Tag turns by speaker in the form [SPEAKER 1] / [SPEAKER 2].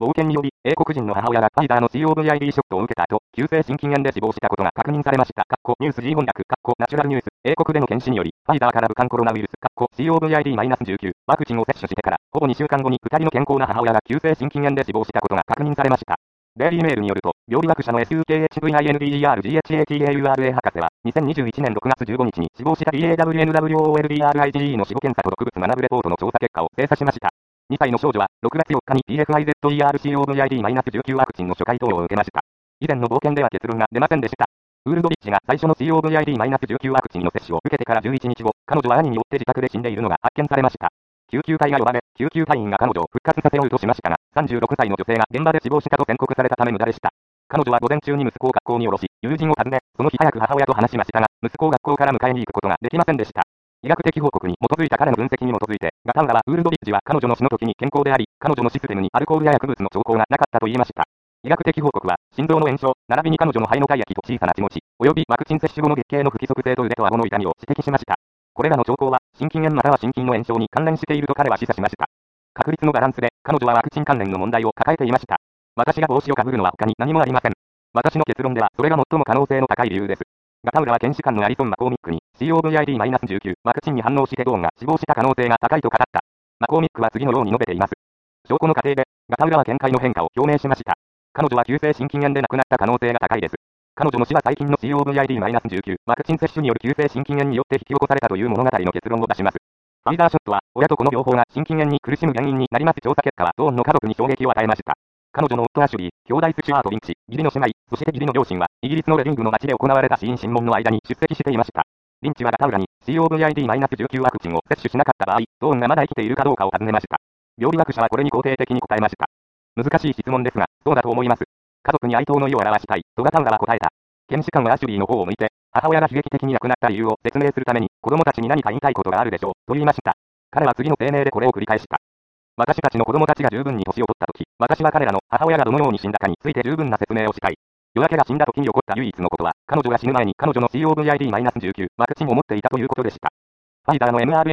[SPEAKER 1] 冒険により、英国人の母親がファイザーの COVID ショットを受けた後、急性心筋炎で死亡したことが確認されました。ニュース G 翻訳、ナチュラルニュース、英国での検視により、ファイザーから武漢コロナウイルス、COVID-19 ワクチンを接種してから、ほぼ2週間後に2人の健康な母親が急性心筋炎で死亡したことが確認されました。デイリーメールによると、病理学者の SUKHVINDERGHATAURA 博士は、2021年6月15日に死亡した DAWNWOLDRIGE の死後検査と毒物学ぶレポートの調査結果を精査しました。2歳の少女は、6月4日に PFIZERCOVID-19 ワクチンの初回投与を受けました。以前の冒険では結論が出ませんでした。ウールドリッチが最初の COVID-19 ワクチンの接種を受けてから11日後、彼女は兄によって自宅で死んでいるのが発見されました。救急隊が呼ばれ、救急隊員が彼女を復活させようとしましたが、36歳の女性が現場で死亡したと宣告されたため無駄でした。彼女は午前中に息子を学校に降ろし、友人を訪ね、その日早く母親と話しましたが、息子を学校から迎えに行くことができませんでした。医学的報告に基づいた彼の分析に基づいて、ガタウラはウールドリッジは彼女の死の時に健康であり、彼女のシステムにアルコールや薬物の兆候がなかったと言いました。医学的報告は、心臓の炎症、並びに彼女の肺の体液と小さな血持ち、及びワクチン接種後の月経の不規則性と腕と顎の痛みを指摘しました。これらの兆候は、心筋炎または心筋の炎症に関連していると彼は示唆しました。確率のバランスで、彼女はワクチン関連の問題を抱えていました。私が帽子をかぶるのは他に何もありません。私の結論では、それが最も可能性の高い理由です。ガタウラは検視官のアリソン・マコーミックに、COVID-19 ワクチンに反応してゴーンが死亡した可能性が高いと語った。マコーミックは次のように述べています。証拠の過程で、ガタウラは見解の変化を表明しました。彼女は急性心筋炎で亡くなった可能性が高いです。彼女の死は最近の COVID-19 ワクチン接種による急性心筋炎によって引き起こされたという物語の結論を出します。ファイザーショットは、親と子の両方が心筋炎に苦しむ原因になります。調査結果は、ドーンの家族に衝撃を与えました。彼女の夫アシュリー、兄弟スチュアート・リンチ、義理の姉妹、そして義理の両親は、イギリスのレディングの町で行われた死因審問の間に出席していました。リンチはガタウラに、COVID-19 ワクチンを接種しなかった場合、ドーンがまだ生きているかどうかを尋ねました。病理学者はこれに肯定的に答えました。難しい質問ですが、そうだと思います。家族に哀悼の意を表したい、とガタウラは答えた。検視官はアシュリーの方を向いて、母親が悲劇的に亡くなった理由を説明するために、子供たちに何か言いたいことがあるでしょう、と言いました。彼は次の声明でこれを繰り返した。私たちの子供たちが十分に年を取った時、私は彼らの母親がどのように死んだかについて十分な説明をしたい。夜明けが死んだ時に起こった唯一のことは、彼女が死ぬ前に彼女の COVID-19 ワクチンを持っていたということでした。ファイザーの mRNA